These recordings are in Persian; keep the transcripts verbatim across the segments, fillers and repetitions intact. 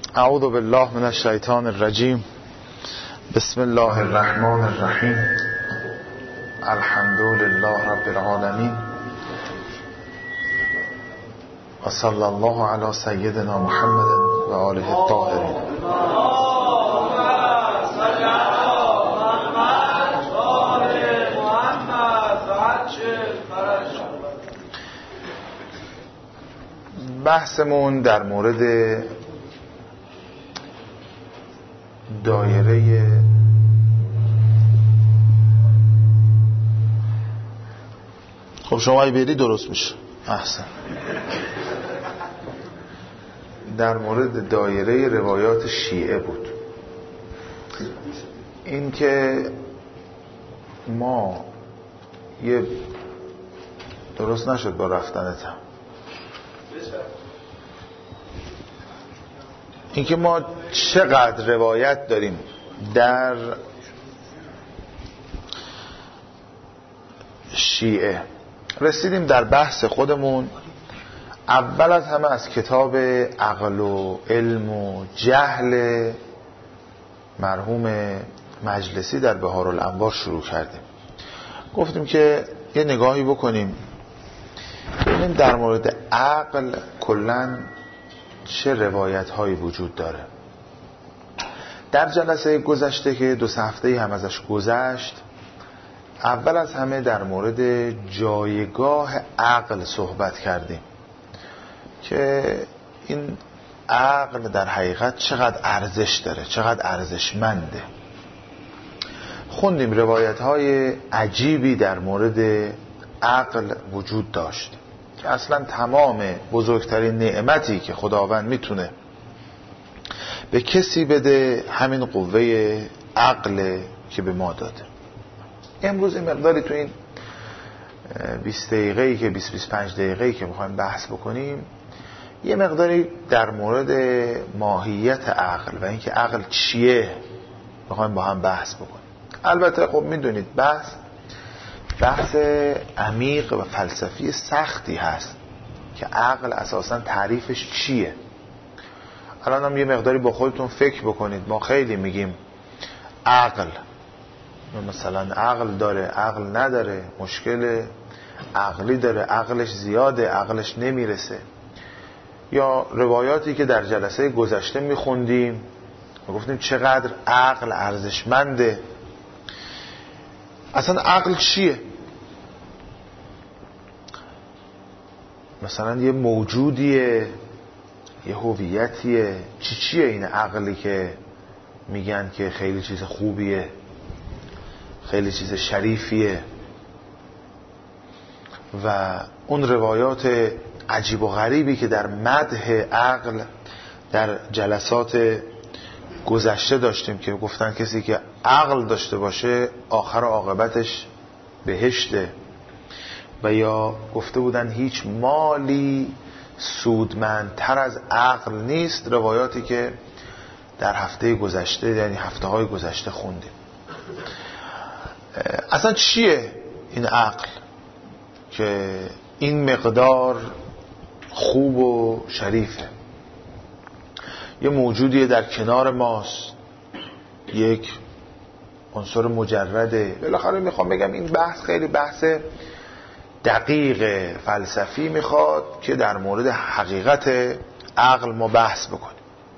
اعوذ بالله من الشیطان الرجیم. بسم الله الرحمن الرحیم. الحمد لله رب العالمین و صلی الله علی سیدنا محمد و آله الطاهرین. بحثمون در مورد دایره خب شما ای بری درست میشه. احسن. در مورد دایره روایات شیعه بود. این که ما یه درست نشد با رفتنت هم این که ما چقدر روایت داریم در شیعه. رسیدیم در بحث خودمون اول از همه از کتاب عقل و علم و جهل مرحوم مجلسی در بهارالانوار شروع کردیم. گفتیم که یه نگاهی بکنیم ببینیم در مورد عقل کلاً چه روایت هایی وجود داره. در جلسه گذشته که دو سه هفته هم ازش گذشت، اول از همه در مورد جایگاه عقل صحبت کردیم که این عقل در حقیقت چقدر ارزش داره، چقدر ارزشمنده. خوندیم روایت های عجیبی در مورد عقل وجود داشت که اصلا تمام بزرگترین نعمتی که خداوند میتونه به کسی بده همین قوه عقل که به ما داده. امروز این مقداری تو این بیست دقیقه‌ای که بیست بیست و پنج دقیقه‌ای که میخوایم بحث بکنیم یه مقداری در مورد ماهیت عقل و اینکه عقل چیه میخوایم با هم بحث بکنیم. البته خب میدونید بحث بحث عمیق و فلسفی سختی هست که عقل اساساً تعریفش چیه. الان هم یه مقداری با خودتون فکر بکنید. ما خیلی میگیم عقل، مثلا عقل داره، عقل نداره، مشکل عقلی داره، عقلش زیاده، عقلش نمیرسه. یا روایاتی که در جلسه گذشته میخوندیم و گفتیم چقدر عقل ارزشمنده. اصلا عقل چیه؟ مثلا یه موجودیه، یه هویتیه، چی چیه این عقلی که میگن که خیلی چیز خوبیه، خیلی چیز شریفیه؟ و اون روایات عجیب و غریبی که در مدح عقل در جلسات گذشته داشتیم که گفتن کسی که عقل داشته باشه آخر عاقبتش بهشته، و یا گفته بودن هیچ مالی سودمندتر از عقل نیست. روایاتی که در هفته گذشته یعنی هفته های گذشته خوندیم. اصلا چیه این عقل که این مقدار خوب و شریفه؟ یه موجودیه در کنار ماست، یک عنصر مجرده. بالاخره میخوام بگم این بحث خیلی بحث دقیق فلسفی میخواد که در مورد حقیقت عقل ما بحث بکنیم.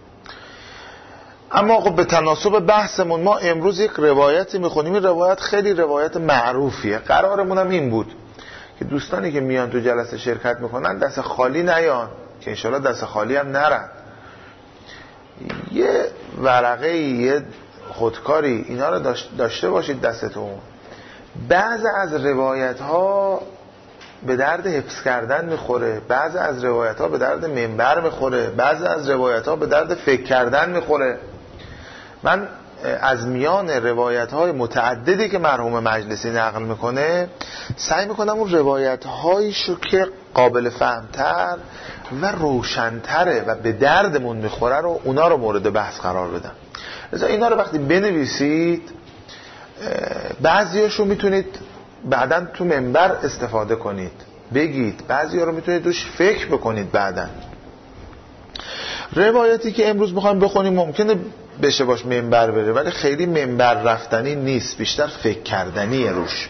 اما خب به تناسب بحثمون ما امروز یک روایتی میخونیم. این روایت خیلی روایت معروفیه. قرارمون هم این بود که دوستانی که میان تو جلسه شرکت میکنن دست خالی نیان، که انشالله دست خالی هم نرن. یه ورقه، یه خودکاری اینا رو داشته باشید دستتون. بعض از روایت ها به درد حفظ کردن میخوره، بعض از روایت ها به درد منبر میخوره، بعض از روایت ها به درد فکر کردن میخوره. من از میان روایت های متعددی که مرحوم مجلسی نقل میکنه سعی میکنم اون روایت هایشو که قابل فهمتر و روشنتره و به دردمون میخوره رو اونا رو مورد بحث قرار بدم. لذا اینا رو وقتی بنویسید بعضیاشو میتونید بعداً تو منبر استفاده کنید، بگید. بعضی ها رو میتونید روش فکر بکنید بعداً. روایتی که امروز میخوایم بخونیم ممکنه بشه باش منبر بره، ولی خیلی منبر رفتنی نیست، بیشتر فکر کردنی روش.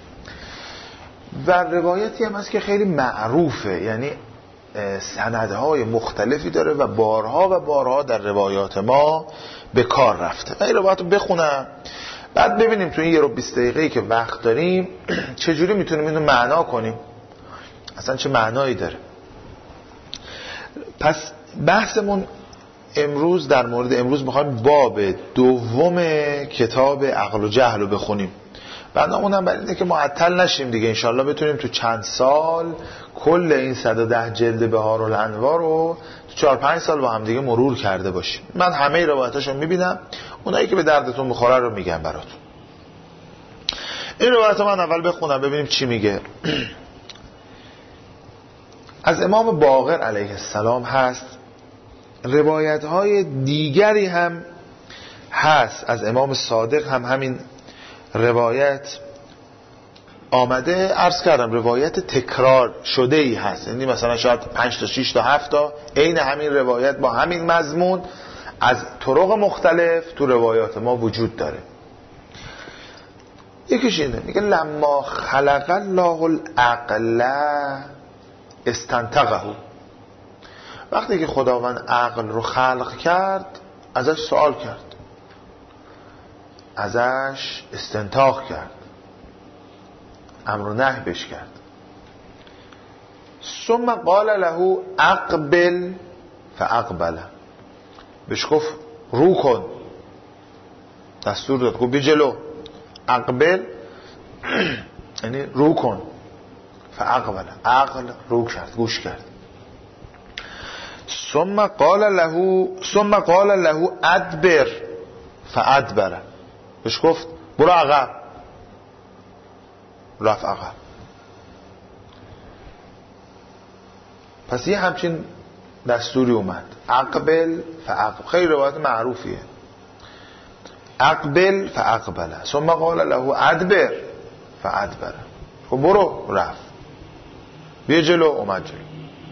و روایتی هم هست که خیلی معروفه، یعنی سندهای مختلفی داره و بارها و بارها در روایات ما به کار رفته. من این روایت رو بخونم، بعد ببینیم تو این یه رو بیست دقیقه‌ای که وقت داریم چجوری میتونیم اینو معنا کنیم، اصلا چه معنایی داره. پس بحثمون امروز در مورد امروز میخوایم باب دوم کتاب عقل و جهل رو بخونیم. برنامه‌مون برای اینه که معطل نشیم دیگه، انشالله بتونیم تو چند سال کل این صد و ده جلد بهارالانوار رو تو چهار پنج سال با هم دیگه مرور کرده باشیم. من همه روایتاشو میبینم، اونایی که به دردتون بخوره رو میگم براتون. این روایت من اول بخونم ببینیم چی میگه. از امام باقر علیه السلام هست، روایت های دیگری هم هست، از امام صادق هم همین روایت آمده. عرض کردم روایت تکرار شده ای هست، یعنی مثلا شاید پنج تا شش تا هفت تا عین همین روایت با همین مضمون از طرق مختلف تو روایات ما وجود داره. یکیش اینه، میگه لما خلق الله العقل استنتقه، وقتی که خداوند عقل رو خلق کرد ازش سوال کرد، ازش استنتاق کرد، امر و نهی بهش کرد. ثم قال له اقبل فاقبل، بهش گفت رو کن، دستور داد، گفت بی جلو. اقبل یعنی رو کن، فاقبل عقل رو کرد، گوش کرد. ثم قال له ثم قال له ادبر فادبر، بهش گفت برو عقب، رفت عقب. پس یه همچین دستوری اومد، اقبل فاقبل، خیلی روایت معروفیه. اقبل فاقبل ثم قال له ادبر فادبر، خب برو، رفت، بیا جلو، اومد جلو.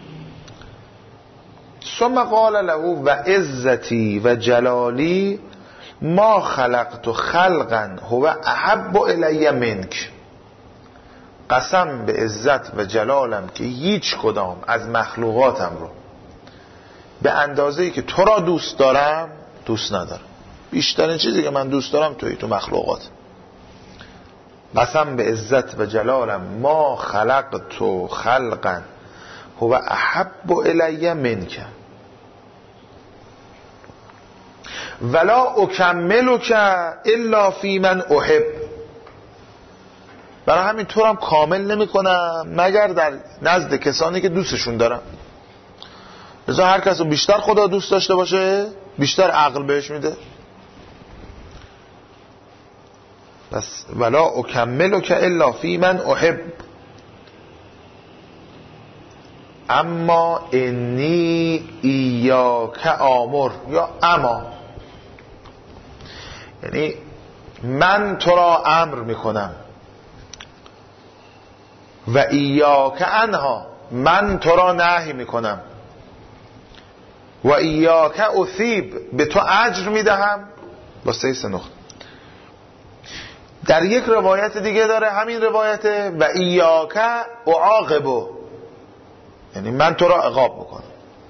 ثم قال له و عزتی و جلالی ما خلقت خلقا هو احب الی منک، قسم به عزت و جلالم که هیچ کدام از مخلوقاتم رو به اندازه‌ای که تو را دوست دارم دوست ندارم. بیشترین چیزی که من دوست دارم توی تو مخلوقات. قسم به عزت و جلالم ما خلقت خلقا هو احب الی منک ولا اکملک الا فی من احب، برای همین تو هم کامل نمی کنم مگر در نزد کسانی که دوستشون دارم. لذا هر کس رو بیشتر خدا دوست داشته باشه بیشتر عقل بهش میده. بس ولا اکملک الا فی من احب اما انی ایاک آمر، یا اما یعنی من تو را امر میکنم، و ایاک انها من تو را نهی میکنم، و ایاک اثیب به تو اجر میدهم با سه سه نقطه. در یک روایت دیگه داره همین روایت و ایاک اعاقب، یعنی من تو را عقاب میکنم.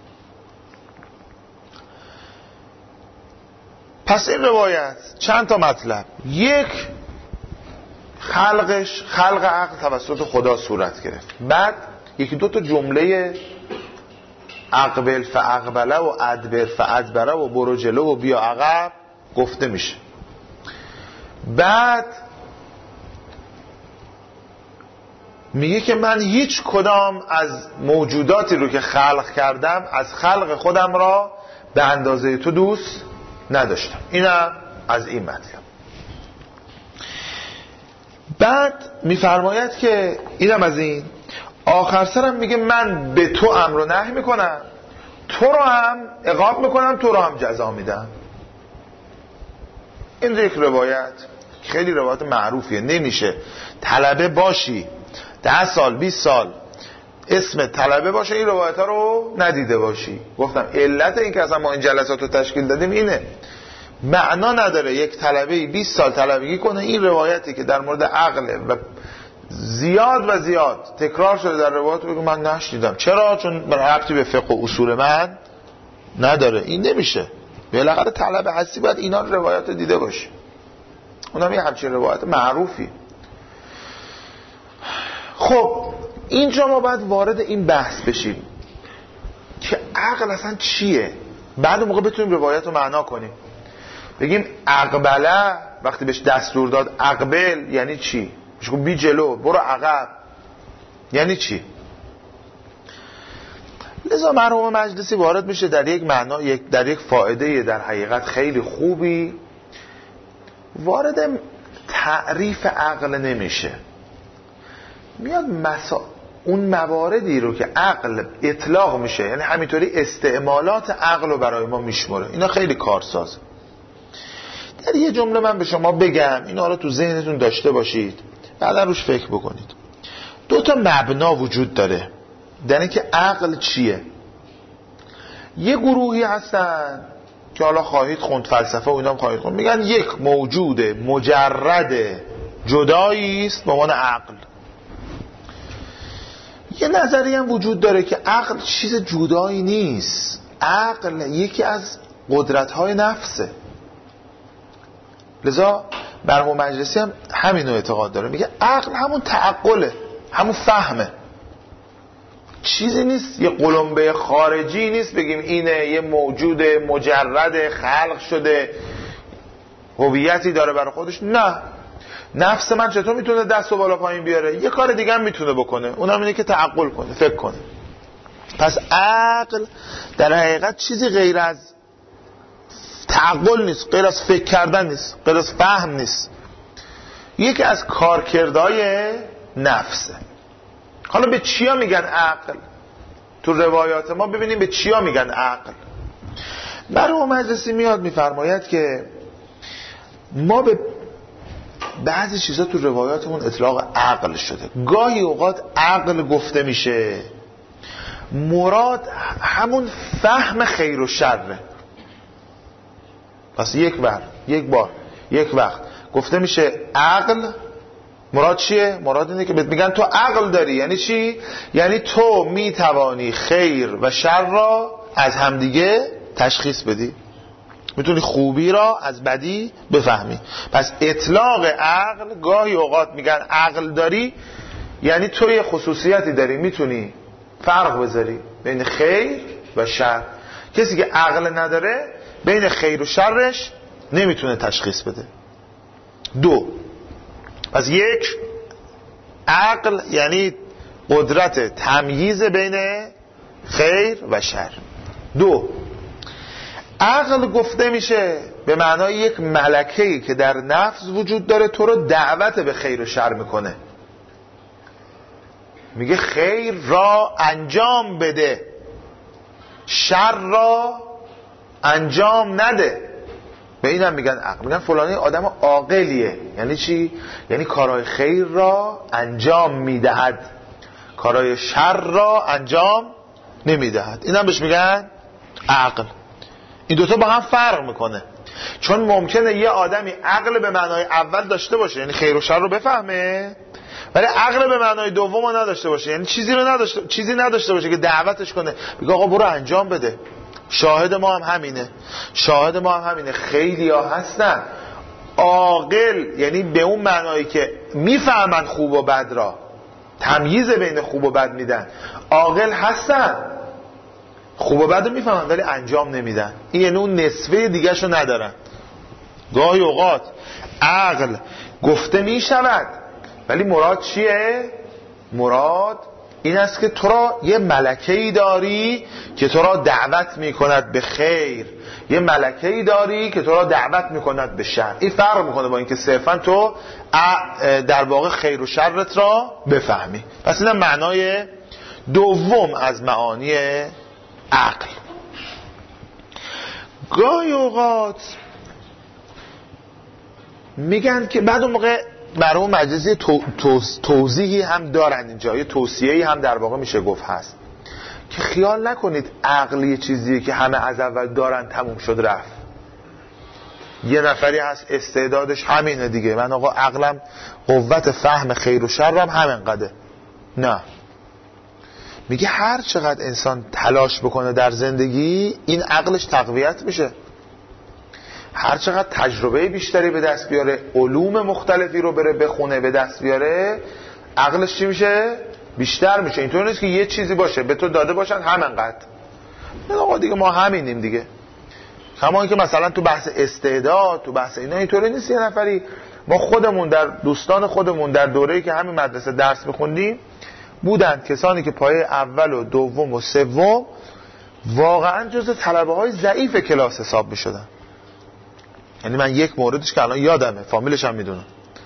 پس این روایت چند تا مطلب، یک خلقش خلق عقل توسط خدا صورت گرفت، بعد یکی دو تا جمله اقبل فاقبله و ادبر فادبره و برو جلو و بیا عقب گفته میشه. بعد میگه که من هیچ کدام از موجوداتی رو که خلق کردم از خلق خودم را به اندازه تو دوست نداشتم. اینم از این مطلب. بعد میفرماید که اینم از این، آخر سرم میگه من به تو امر و نهی میکنم، تو رو هم عقاب میکنم، تو رو هم جزا میدم. این یک روایت خیلی روایت معروفیه، نمیشه طلبه باشی ده سال بیست سال اسم طلبه باشه این روایت ها رو ندیده باشی. گفتم علت این که اصلا ما این جلسات رو تشکیل دادیم اینه، معنا نداره یک طلبه بیست سال طلبگی کنه این روایتی که در مورد عقل و زیاد و زیاد تکرار شده در روایت بگه من نشنیدم. چرا؟ چون ربطی به فقه و اصول من نداره. این نمیشه. بالاخره طلبه هستی باید اینا روایت رو دیده باشی. اونم یه همچین روایت معروفی. خب اینجا ما باید وارد این بحث بشیم که عقل اصلا چیه. بعد اون موقع بتونیم روایت رو معنا کنیم. بگیم اقبله وقتی بهش دستور داد اقبل یعنی چی؟ بهش گفت بی جلو برو عقب یعنی چی؟ لذا مرحوم مجلسی وارد میشه در یک معنا، یک در یک فائده در حقیقت خیلی خوبی، وارد تعریف عقل نمیشه، میاد مسا... اون مواردی رو که عقل اطلاق میشه، یعنی همینطوری استعمالات عقل رو برای ما میشمره. اینا خیلی کارسازه. در یه جمله من به شما بگم، اینا رو تو ذهنتون داشته باشید، بعدا روش فکر بکنید. دو تا مبنا وجود داره در اینکه عقل چیه. یه گروهی هستن که حالا خواهید خوند فلسفه و اینا هم خواهید خوند، میگن یک موجود مجرد جدایی است به عنوان عقل. یه نظریه هم وجود داره که عقل چیز جدایی نیست، عقل یکی از قدرت‌های نفسه. لذا مرحوم مجلسی هم همین رو اعتقاد داره، میگه عقل همون تعقله، همون فهمه، چیزی نیست، یه قلمبه خارجی نیست بگیم اینه یه موجود مجرد خلق شده هویتی داره برای خودش. نه، نفس من چطور میتونه دست و بالا پایین بیاره؟ یه کار دیگه هم میتونه بکنه، اونم اینه که تعقل کنه، فکر کنه. پس عقل در حقیقت چیزی غیر از تعقل نیست، غیر از فکر کردن نیست، غیر از فهم نیست، یکی از کارکردهای نفسه. حالا به چیا میگن عقل؟ تو روایات ما ببینیم به چیا میگن عقل. مرحوم مجلسی میاد میفرماید که ما به بعضی چیزا تو روایاتمون اطلاق عقل شده. گاهی اوقات عقل گفته میشه مراد همون فهم خیر و شره. پس یک بار یک بار یک وقت گفته میشه عقل، مراد چیه؟ مراد اینه که بهت میگن تو عقل داری. یعنی چی؟ یعنی تو میتوانی خیر و شر را از همدیگه تشخیص بدی، میتونی خوبی را از بدی بفهمی. پس اطلاق عقل، گاهی اوقات میگن عقل داری یعنی تو یه خصوصیتی داری، میتونی فرق بذاری بین خیر و شر. کسی که عقل نداره بین خیر و شرش نمیتونه تشخیص بده. دو، پس یک، عقل یعنی قدرت تمییز بین خیر و شر. دو، عقل گفته میشه به معنای یک ملکه‌ای که در نفس وجود داره، تو رو دعوت به خیر و شر میکنه، میگه خیر را انجام بده، شر را انجام نده. به این هم میگن عقل. میگن فلانی آدم عاقلیه. یعنی چی؟ یعنی کارهای خیر را انجام میدهد، کارهای شر را انجام نمیدهد. این هم بهش میگن عقل. این دوتا با هم فرق میکنه، چون ممکنه یه آدمی عقل به معنای اول داشته باشه، یعنی خیر و شر رو بفهمه، ولی عقل به معنای دوم رو نداشته باشه، یعنی چیزی رو نداشته چیزی نداشته باشه که دعوتش کنه بگه آقا برو انجام بده. شاهد ما هم همینه. شاهد ما هم همینه. خیلی ها هستن عاقل، یعنی به اون معنایی که میفهمن خوب و بد را، تمییز بین خوب و بد میدن. عاقل هستن، خوب و بد رو میفهمن ولی انجام نمیدن. این یعنی اون نصفه دیگه شو ندارن. گاهی اوقات عقل گفته میشود ولی مراد چیه؟ مراد این است که تو را یه ملکه‌ای داری که تو را دعوت میکند به خیر، یه ملکه‌ای داری که تو را دعوت میکند به شر. این فرق میکنه با اینکه صرفا تو در واقع خیر و شرت را بفهمی. پس این معنای دوم از معانی عقل. گاهی اوقات میگن که بعد اون موقع مرحوم مجلسی تو، تو، توضیحی هم دارن اینجا، یه توصیه‌ای هم در واقع میشه گفت هست که خیال نکنید عقل یه چیزیه که همه از اول دارن تموم شد رفت. یه نفری هست استعدادش همینه دیگه، من آقا عقلم قوت فهم خیر و شرم همینقدره. نه، میگه هر چقدر انسان تلاش بکنه در زندگی این عقلش تقویت میشه، هر چقدر تجربه بیشتری به دست بیاره، علوم مختلفی رو بره بخونه به دست بیاره، عقلش چی میشه؟ بیشتر میشه. اینطور نیست که یه چیزی باشه به تو داده باشن همینقدر، نه آقا دیگه ما همینیم دیگه. همون که مثلا تو بحث استعداد، تو بحث اینا اینطوری نیست. یه نفری ما خودمون در دوستان خودمون در دوره‌ای که همین مدرسه درس می‌خوندیم بودن کسانی که پایه اول و دوم و سوم واقعا جزو طلبه‌های ضعیف کلاس حساب می‌شدن. یعنی من یک موردش که الان یادمه، فامیلش هم میدونم،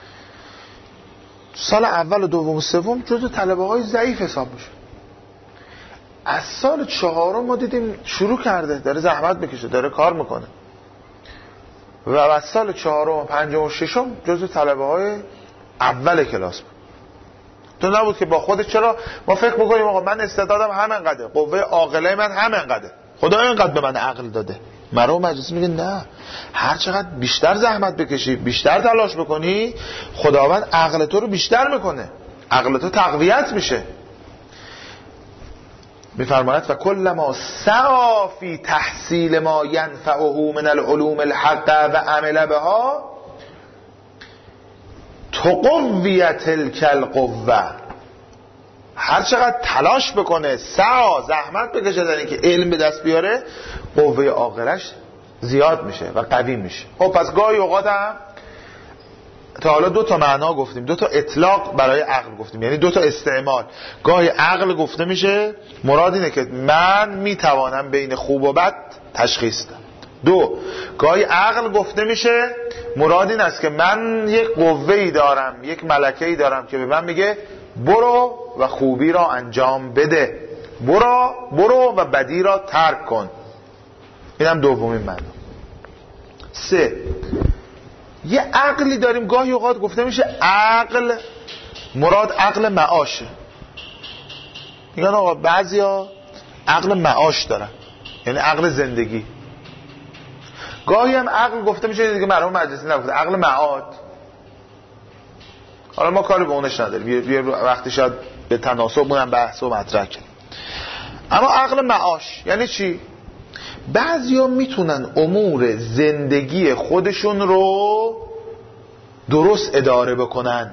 سال اول و دوم و سوم جزو طلبه‌های ضعیف حساب میشه. از سال چهارم ما دیدیم شروع کرده، داره زحمت میکشه، داره کار میکنه و از سال چهارم و پنجم و ششم جزو طلبه‌های اول کلاس بود. تو نبود که با خودت چرا ما فکر میکنیم آقا من استعدادم همینقدره، قوه عاقله من همینقدره، خدا اینقدر به من عقل داده. مرحوم مجلسی میگه نه، هر چقدر بیشتر زحمت بکشی، بیشتر تلاش بکنی، خداوند عقل تو رو بیشتر میکنه، عقل تو تقویت میشه. میفرماید و کلما سعی فی تحصیل ما ینفعه من العلوم الحق و عمل بها تقوی تلک القوه. هر چقدر تلاش بکنه، سعی زحمت بکشه در اینکه علم به دست بیاره، قوه عاقلش زیاد میشه و قوی میشه. خب پس گاهی اوقات هم تا حالا دو تا معنا گفتیم، دو تا اطلاق برای عقل گفتیم، یعنی دو تا استعمال. گاهی عقل گفته میشه مراد اینه که من میتوانم بین خوب و بد تشخیص دم. دو، گاهی عقل گفته میشه مراد این است که من یک قوه‌ای دارم، یک ملکه‌ای دارم که به من میگه برو و خوبی را انجام بده، برو برو و بدی را ترک کن. اینم دومین معنا. سه، یه عقلی داریم گاهی اوقات گفته میشه عقل، مراد عقل معاشه. میگن آقا بعضیا عقل معاش دارن، یعنی عقل زندگی. گاهی هم عقل گفته میشه دیگه، مرحوم مجلسی نگفته، عقل معاد. حالا ما کاری به اونش نداریم، یه وقتی شاید به تناسب اونم بحث و مطرح کنیم. اما عقل معاش یعنی چی؟ بعضیا میتونن امور زندگی خودشون رو درست اداره بکنن،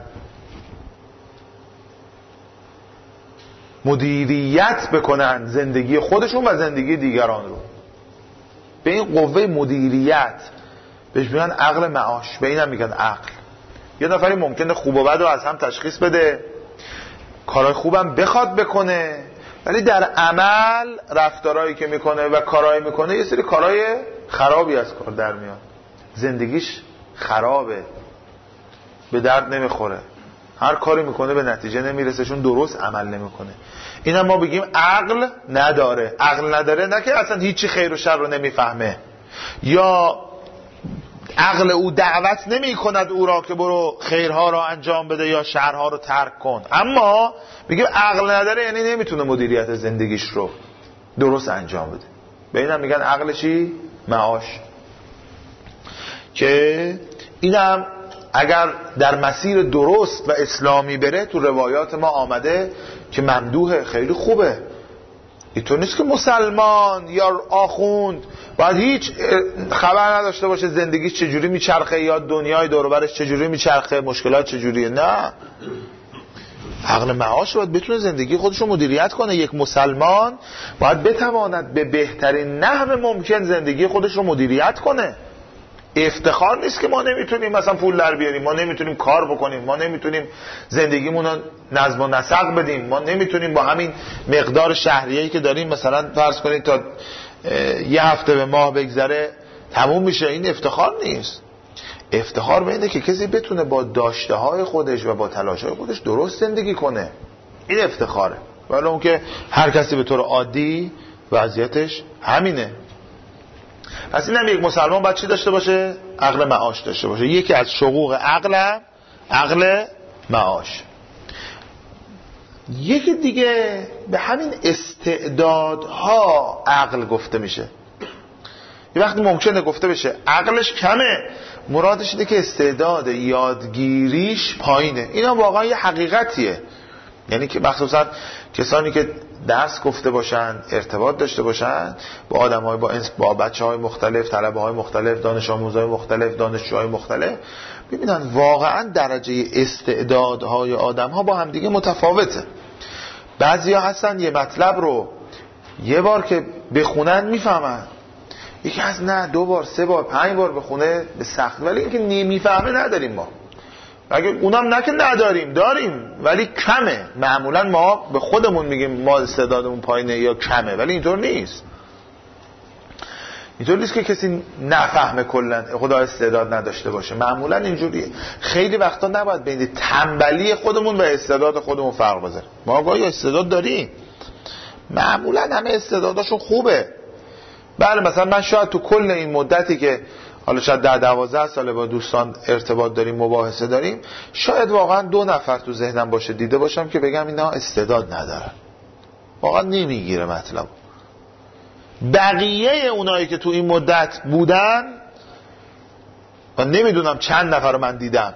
مدیریت بکنن زندگی خودشون و زندگی دیگران رو. به این قوه مدیریت بهش میگن عقل معاش، به اینم میگن عقل. یه نفری ممکنه خوب و بد رو از هم تشخیص بده، کارهای خوبم بخواد بکنه، ولی در عمل رفتارهایی که میکنه و کارهایی میکنه یه سری کارهای خرابی از کار در میاد، زندگیش خرابه، به درد نمیخوره، هر کاری میکنه به نتیجه نمیرسه چون درست عمل نمیکنه. این هم ما بگیم عقل نداره. عقل نداره نه که اصلا هیچی خیر و شر رو نمیفهمه، یا عقل او دعوت نمی کند او را که برو خیرها را انجام بده یا شرها رو ترک کن، اما میگه عقل نداره یعنی نمیتونه مدیریت زندگیش رو درست انجام بده. به اینم میگن عقل چی؟ معاش. که اینم اگر در مسیر درست و اسلامی بره تو روایات ما آمده که ممدوحه، خیلی خوبه. اینطور نیست که مسلمان یا آخوند باید هیچ خبر نداشته باشه زندگیش چجوری میچرخه یا دنیای دور و برش چجوری میچرخه، مشکلات چجوریه. نه، عقل معاش باید بتونه زندگی خودش رو مدیریت کنه. یک مسلمان باید بتواند به بهترین نحو ممکن زندگی خودش رو مدیریت کنه. افتخار نیست که ما نمیتونیم مثلا پول در بیاریم، ما نمیتونیم کار بکنیم، ما نمیتونیم زندگیمون رو نظم و نسق بدیم، ما نمیتونیم با همین مقدار شهریه‌ای که داریم مثلا فرض کنید تا یه هفته به ماه بگذره تموم میشه. این افتخار نیست. افتخار به اینه که کسی بتونه با داشته های خودش و با تلاش های خودش درست زندگی کنه. این افتخاره. ولی اون که هر کسی به طور عادی وضعیتش همینه. پس این هم یک مسلمان باید چی داشته باشه؟ عقل معاش داشته باشه. یکی از شقوق عقل عقل معاش. یکی دیگه به همین استعدادها عقل گفته میشه. یه وقتی ممکنه گفته بشه عقلش کمه، مرادش اینه که استعداد یادگیریش پایینه. اینا واقعا یه حقیقتیه. یعنی که مخصوصا کسانی که درس گفته باشن، ارتباط داشته باشن با آدم‌های با با بچه‌های مختلف، طلبه‌های مختلف، دانش آموزهای مختلف، دانشجوهای مختلف، ببینن واقعا درجه استعدادهای آدم‌ها با هم دیگه متفاوته. بعضیا هستن یه مطلب رو یه بار که بخونن میفهمن، یکی از نه دو بار سه بار پنج بار بخونه به سخت، ولی اینکه نمیفهمه نداریم ما. اگه اونم نه که نداریم، داریم ولی کمه. معمولا ما به خودمون میگیم ما استعدادمون پایینه یا کمه، ولی اینطور نیست. اینطور نیست که کسی نفهمه کلا خدا استعداد نداشته باشه. معمولا اینجوریه. خیلی وقتا نباید بین تنبلی خودمون و استعداد خودمون فرق بذاریم. ما گاهی استعداد داریم، معمولا همه استعداداشون خوبه. بله مثلا من شاید تو کل این مدتی که حالا شاید ده دوازده ساله با دوستان ارتباط داریم، مباحثه داریم، شاید واقعا دو نفر تو ذهنم باشه دیده باشم که بگم اینا استعداد ندارن، واقعا نمیگیره مطلب. بقیه اونایی که تو این مدت بودن و نمیدونم چند نفر رو من دیدم،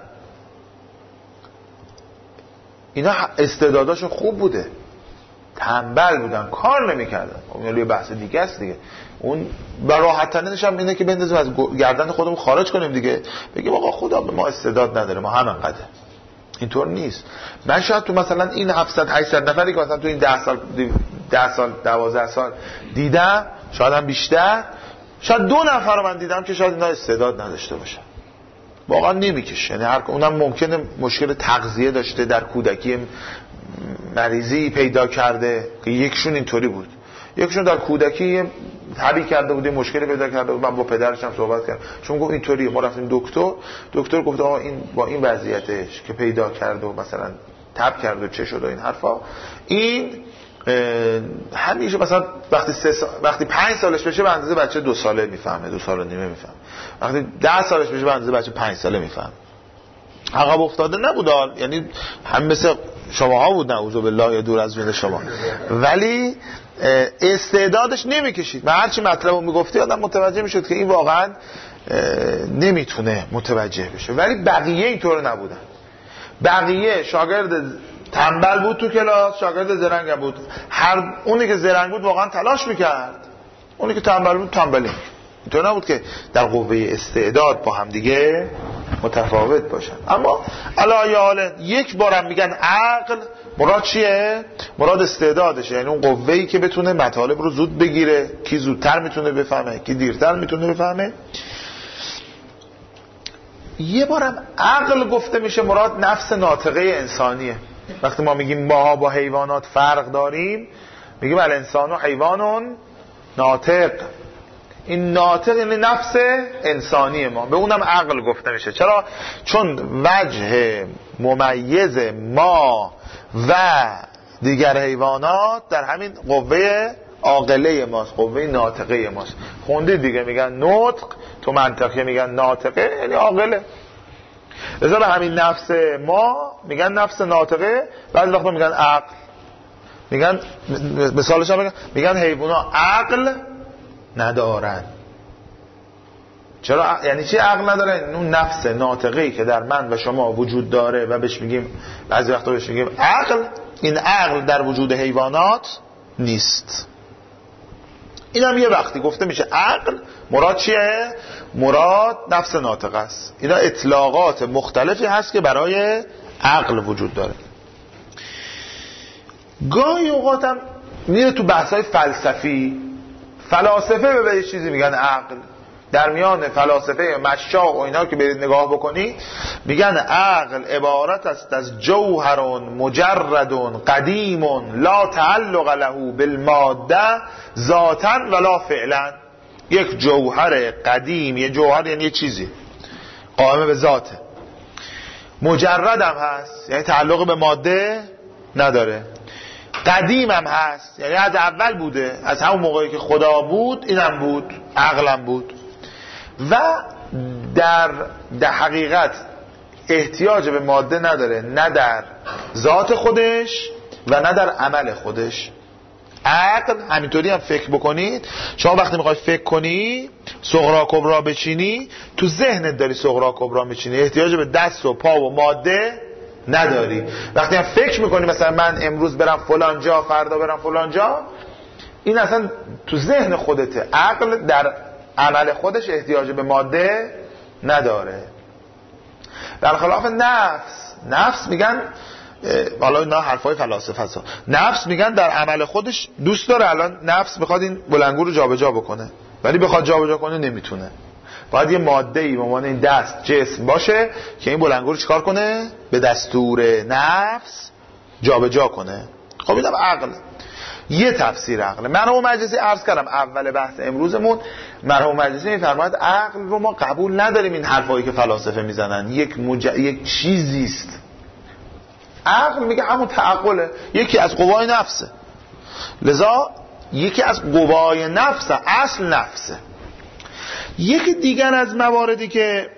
اینا استعداداشون خوب بوده، تنبل بودن، کار نمیکردن. اون یه بحث دیگه است دیگه. اون راحت ترینش هم اینه که بندازیم از گردن خودمون خارج کنیم دیگه، بگیم آقا خدا به ما استعداد نداره، ما همین قدر. اینطور نیست. من شاید تو مثلا این هفتصد هشتصد نفری که مثلا تو این ده سال ده سال دوازده سال دیدم، شاید هم بیشتر، شاید دو نفر رو من دیدم که شاید اینا استعداد نداشته باشن، واقعا نمیکشه. یعنی هر اونم ممکنه مشکل تغذیه داشته، در کودکی مریضی پیدا کرده که یکشون اینطوری بود، یکشون در کودکی تبی کرده بود، مشکلی پیدا کرده بود. من با پدرش هم صحبت کردم، چون گفت اینطوری. ما رفتیم دکتر، دکتر گفت آقا این با این وضعیتش که پیدا کرده و مثلا تب کرده و چه شد و این حرفا، این همیشه مثلا وقتی سه سال، وقتی پنج سالش بشه به اندازه بچه دو ساله میفهمه، دو سال و نیمه میفهمه. وقتی ده سالش بشه به اندازه بچه پنج ساله میفهمه. عقب افتاده نبود، یعنی هم مثل شماها بود، نعوذ بالله یا دور از جون شما، ولی استعدادش نمیکشید. من هرچی مطلبو میگفتی آدم متوجه میشد که این واقعا نمیتونه متوجه بشه. ولی بقیه اینطور نبودن. بقیه شاگرد تنبل بود تو کلاس، شاگرد زرنگ بود. هر اونی که زرنگ بود واقعا تلاش میکرد، اونی که تنبل بود تنبلی. اینطور نبود که در قوه استعداد با هم دیگه متفاوت باشن. اما علی حال یک بارم میگن عقل، مراد چیه؟ مراد استعدادشه، یعنی اون قوه‌ای که بتونه مطالب رو زود بگیره، کی زودتر میتونه بفهمه، کی دیرتر میتونه بفهمه. یه بارم عقل گفته میشه، مراد نفس ناطقه انسانیه. وقتی ما میگیم ما با حیوانات فرق داریم، میگیم الانسان و حیوانون ناطق. این ناطق یعنی نفس انسانی ما، به اونم عقل گفته میشه. چرا؟ چون وجه ممیز ما و دیگر حیوانات در همین قوه عاقله ماست، قوه ناطقه ماست. خوندید دیگه، میگن نطق، تو منطقه میگن ناطقه، یعنی عاقله. لذا به همین نفس ما میگن نفس ناطقه، بعضی وقتا میگن عقل. میگن مثالش هم میگن میگن حیوانات عقل ندارن. چرا؟ یعنی چی عقل ندارن؟ اون نفس ناطقه‌ای که در من و شما وجود داره و بهش میگیم بعضی وقتا بهش میگیم عقل، این عقل در وجود حیوانات نیست. این هم یه وقتی گفته میشه عقل، مراد چیه؟ مراد نفس ناطقه است. اینا اطلاقات مختلفی هست که برای عقل وجود داره. گاهی اوقات هم میره تو بحث‌های فلسفی، فلاسفه به یه چیزی میگن عقل. در میان فلاسفه مشاق و اینا که برید نگاه بکنی، میگن عقل عبارت است از جوهر مجرد قدیم لا تعلق له بالماده ذاتا ولا فعلا. یک جوهر قدیم، یه جوهر یعنی یه چیزی قائم به ذاته، مجرد هم هست یعنی تعلق به ماده نداره، قدیم هم هست یعنی از اول بوده، از همون موقعی که خدا بود اینم بود، عقلم بود. و در در حقیقت احتیاج به ماده نداره، نه در ذات خودش و نه در عمل خودش. عقل همینطوری هم فکر بکنید، شما وقتی میخوای فکر کنی صغرا کبرا بچینی، تو ذهنت داری صغرا کبرا میچینی، احتیاج به دست و پا و ماده نداری. وقتی هم فکر میکنی مثلا من امروز برم فلان جا، فردا برم فلان جا، این اصلا تو ذهن خودته. عقل در عمل خودش احتیاج به ماده نداره. برخلاف نفس، نفس میگن حالا اینا حرفای فلاسفه هست، نفس میگن در عمل خودش دوست داره، الان نفس میخواد این بلنگو رو جابجا بکنه، ولی بخواد جابجا کنه نمیتونه. باید یه ماده ای به عنوان این دست، جسم باشه که این بلنگو رو چیکار کنه؟ به دستور نفس جابجا کنه. خب اینم عقل. یه تفسیر عقل. مرحوم مجلسی عرض کردم اول بحث امروزمون، مرحوم مجلسی میفرماید عقل رو ما قبول نداریم این حرفایی که فلاسفه میزنن، یک مج... یک چیزی است. عقل میگه همون تعقله، یکی از قوای نفسه. لذا یکی از قوای نفسه، اصل نفسه. یکی دیگر از مواردی که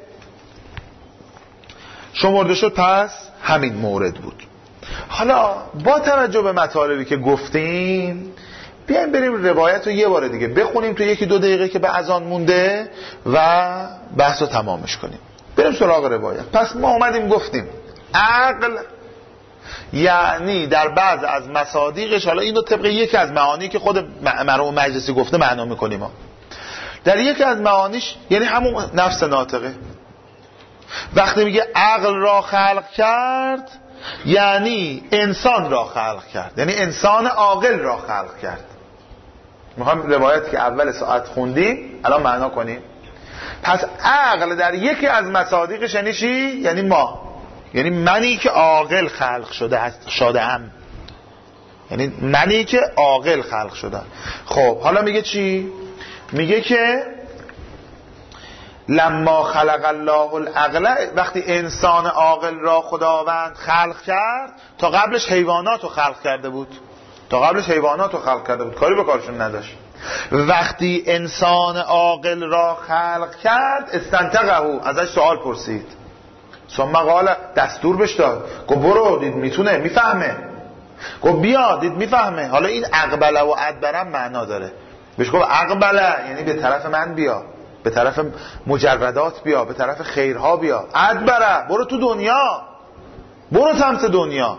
شمرده شد پس همین مورد بود. حالا با توجه به مطالبی که گفتیم بیایم بریم روایت رو یه بار دیگه بخونیم تو یکی دو دقیقه که به اذان مونده و بحث رو تمامش کنیم. بریم سراغ روایت. پس ما اومدیم گفتیم عقل یعنی در بعض از مصادیقش، حالا اینو طبق یکی از معانی که خود مرحوم مجلسی گفته معنا میکنیم ها. در یکی از معانیش یعنی همون نفس ناطقه. وقتی میگه عقل را خلق کرد یعنی انسان را خلق کرد، یعنی انسان عاقل را خلق کرد. میخوام روایتی که اول ساعت خوندیم الان معنا کنیم. پس عقل در یکی از مصادیقش یعنی چی؟ یعنی ما، یعنی منی که عاقل خلق شده است، شده ام، یعنی منی که عاقل خلق شده. خب حالا میگه چی؟ میگه که لما خلق الله العقل، وقتی انسان عاقل را خداوند خلق کرد، تا قبلش حیوانات رو خلق کرده بود، تا قبلش حیوانات رو خلق کرده بود، کاری به کارشون نداشت. وقتی انسان عاقل را خلق کرد استنطقه، ازش سوال پرسید، ثم قال، دستور بهش داد، گفت برو، دید میتونه، میفهمه، گفت بیا، دید میفهمه. حالا این اقبله و ادبره معنا داره. بهش گفت اقبله یعنی به طرف من بیا، به طرف مجردات بیا، به طرف خیرها بیا. ادبره برو تو دنیا، برو سمت دنیا،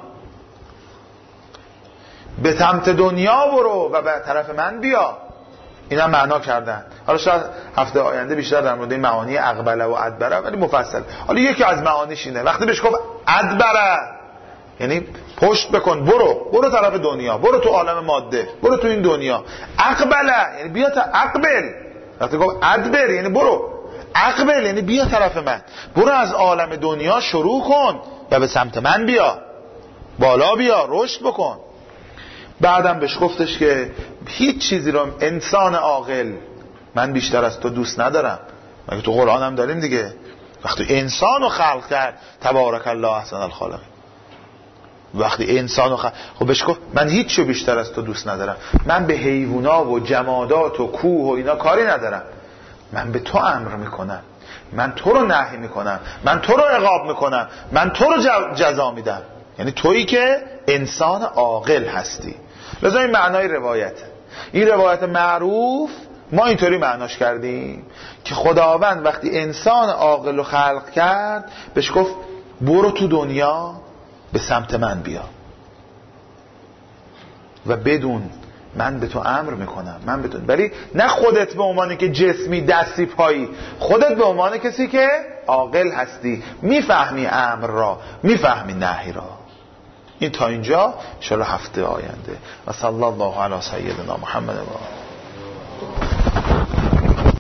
به سمت دنیا برو و به طرف من بیا. اینا معنا کردن. حالا شاید هفته آینده بیشتر در مورد این معانی اقبله و ادبره ولی مفصل. حالا یکی از معانیش اینه وقتی بهش گفت ادبره یعنی پشت بکن، برو برو طرف دنیا، برو تو عالم ماده، برو تو این دنیا. اقبله یعنی بیا تا اقبل، وقتی گفت ادبر یعنی برو، اقبل یعنی بیا طرف من، برو از عالم دنیا شروع کن و به سمت من بیا، بالا بیا، رشد بکن. بعدم بهش گفتش که هیچ چیزی رو انسان عاقل من بیشتر از تو دوست ندارم. مگه تو قرآن هم داریم دیگه، وقتی انسان رو خلق کرد تبارک الله احسن الخالق، وقتی انسان رو خلق، خب بهش گفت من هیچ چیزی بیشتر از تو دوست ندارم، من به حیوونا و جمادات و کوه و اینا کاری ندارم، من به تو امر میکنم، من تو رو نهی میکنم، من تو رو عقاب میکنم، من تو رو جزا میدم. یعنی تویی که انسان عاقل هستی. لذا این معنای روایت، این روایت معروف ما اینطوری معناش کردیم که خداوند وقتی انسان عاقل رو خلق کرد بهش گفت برو تو دنیا به سمت من بیا و بدون من به تو امر میکنم، من به تو، ولی نه خودت به عنوان که جسمی دستی پایی، خودت به عنوان کسی که عاقل هستی، میفهمی امر را، میفهمی نهی را. این تا اینجا ان شاء الله هفته آینده. و صلی الله علی سیدنا محمد و